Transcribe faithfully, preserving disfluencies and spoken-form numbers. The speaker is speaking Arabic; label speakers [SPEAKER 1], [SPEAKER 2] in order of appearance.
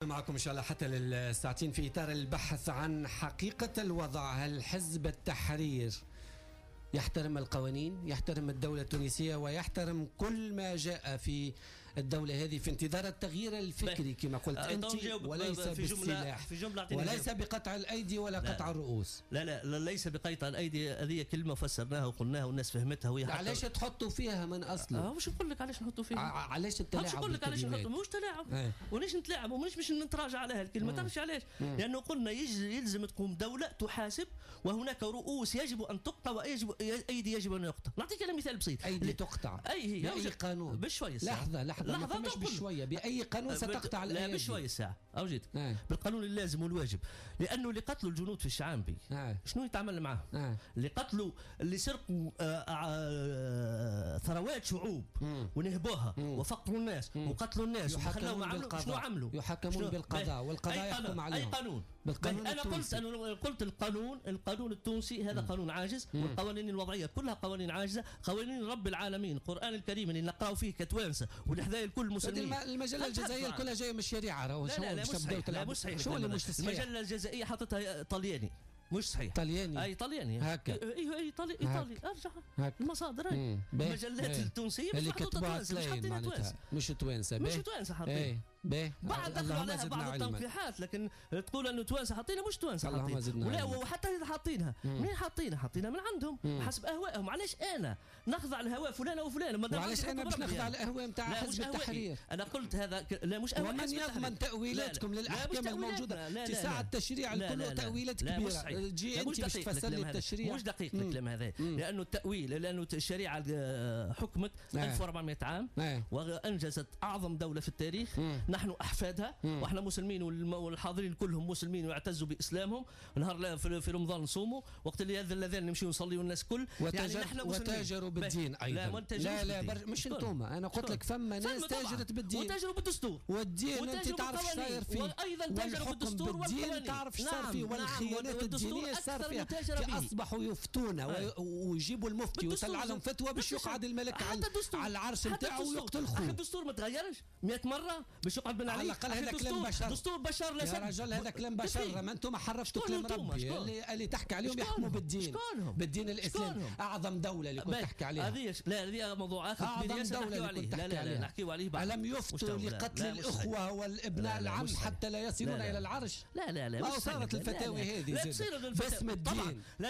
[SPEAKER 1] معكم إن شاء الله حتى للساعتين في إطار البحث عن حقيقة الوضع. هل حزب التحرير يحترم القوانين، يحترم الدولة التونسية ويحترم كل ما جاء في الدولة هذه في انتظار التغيير الفكري كما قلت أنت، وليس بالسلاح وليس بقطع الأيدي ولا قطع لا الرؤوس؟
[SPEAKER 2] لا لا, لا ليس بقطع الأيدي. هذه كلمة فسرناها وقلناها والناس فهمتها. وهي
[SPEAKER 1] علاش تحطوا فيها من أصله؟
[SPEAKER 2] أه مش نقول لك علاش نحطوا فيها،
[SPEAKER 1] علاش التلاعب؟
[SPEAKER 2] مش نقول لك علاش نحطوا، مش تلاعب اه. ونيش نتلاعب ومش مش نتراجع على هالكلمة. تعرفش علاش؟ لأنه قلنا يلزم تقوم دولة تحاسب، وهناك رؤوس يجب أن تقطع ويجب أيدي يجب أن يقطع. نعطيك أنا مثال بسيط.
[SPEAKER 1] أيدي تقطع
[SPEAKER 2] أي هي
[SPEAKER 1] بأي قانون؟
[SPEAKER 2] بشوية
[SPEAKER 1] لحظة لحظة لحظة مش بشوية، بأي قانون ستقطع الأيدي؟
[SPEAKER 2] لا بشوية ساعة أوجدك
[SPEAKER 1] آه.
[SPEAKER 2] بالقانون اللازم والواجب. لأنه اللي قتلوا الجنود في الشعانبي آه. شنو يتعمل معهم؟ آه. اللي قتلوا اللي سرقوا آه آه ثروات شعوب مم. ونهبوها مم. وفقروا الناس مم. وقتلوا الناس وخلوهم عملوا شنو عملوا؟
[SPEAKER 1] يحكمون بالقضاء والقضاء يحكم عليهم.
[SPEAKER 2] أي قانون؟
[SPEAKER 1] بالقانون
[SPEAKER 2] أنا قلت أنا قلت القانون القانون التونسي هذا مم. قانون عاجز، مم. والقوانين الوضعية كلها قوانين عاجزة. قوانين رب العالمين القرآن الكريم اللي نقراو فيه كتوانسة والحذايا الكل المسلمين.
[SPEAKER 1] المجلة الجزائرية كلها جاية من الشريعة.
[SPEAKER 2] لا لا لا مش صحيح. لا مش صحيح.
[SPEAKER 1] شو اللي مش صحيح؟
[SPEAKER 2] المجلة الجزائرية حطتها طلياني مش صحيح.
[SPEAKER 1] طلياني
[SPEAKER 2] اي طلياني
[SPEAKER 1] هكا
[SPEAKER 2] اي اي ايطالي ايطالي ارجع هكا. المصادر اي المجلات التونسيه
[SPEAKER 1] اللي كتبوها مش حاطينها توانسه مش توانسه
[SPEAKER 2] مش توانسه حاطين
[SPEAKER 1] باهي
[SPEAKER 2] بعد دخلوا عليها بعض التنقيحات، لكن تقول انه توانسه حاطينها مش توانسه حاطينها. ولا وحتى اذا حاطينها منين حاطينها؟ حاطينها من عندهم مم. حسب اهوائهم. علاش انا نخضع لهواء فلان وفلان؟
[SPEAKER 1] وعلاش انا باش نخضع الاهواء نتاع حزب التحرير؟
[SPEAKER 2] انا قلت هذا لا مش اهواء.
[SPEAKER 1] ومن يضمن تاويلاتكم للاحكام الموجوده في ساعه التشريع الكل تاويلات كبيره؟ جي انت باش تفسر لي التشريع.
[SPEAKER 2] مش دقيق الكلام هذا، لانه التاويل لانه الشريعه حكمت ألف وأربعمية عام وانجزت اعظم دوله في التاريخ. نحن احفادها واحنا مسلمين والحاضرين كلهم مسلمين ويعتزوا باسلامهم. نهار في رمضان نصوموا، وقت اللي هذا الاذان نمشيو نصليوا الناس كل يعني نحن
[SPEAKER 1] وتاجروا بالدين ايضا. لا لا لا مش انتم، انا قلت لك فما ناس تاجرت بالدين
[SPEAKER 2] وتاجروا بالدستور.
[SPEAKER 1] والدين انت تعرف ايش صاير فيه،
[SPEAKER 2] وايضا تاجروا بالدستور
[SPEAKER 1] والدين تعرف ايش صار فيه، والخيانات الدينيه صار فيها. اصبحوا يفتون ويجيبوا المفتي ويطلع لهم فتوى باش يقعد الملك على العرش نتاعو ويقتل خوه.
[SPEAKER 2] الدستور ما تغيرش مئة مره باش يقعد بن علي.
[SPEAKER 1] على الاقل هذا كلام بشر.
[SPEAKER 2] دستور بشار لا
[SPEAKER 1] يا رجل، هذا كلام بشر. ما انتم حرفتوا كلام ربي اللي, اللي تحكي عليهم يحكموا بالدين بالدين الاسلامي. اعظم دوله اللي كنت تحكي عليها
[SPEAKER 2] هذه لا هذه موضوع اخر كبير ياسر نحكيوا عليه. لا لا لا نحكيوا عليه بعد.
[SPEAKER 1] الم يفتوا لقتل الاخوه والابناء العم حتى لا يصلون الى العرش؟
[SPEAKER 2] لا لا لا
[SPEAKER 1] صارت الفتاوي هذه باسم الدين.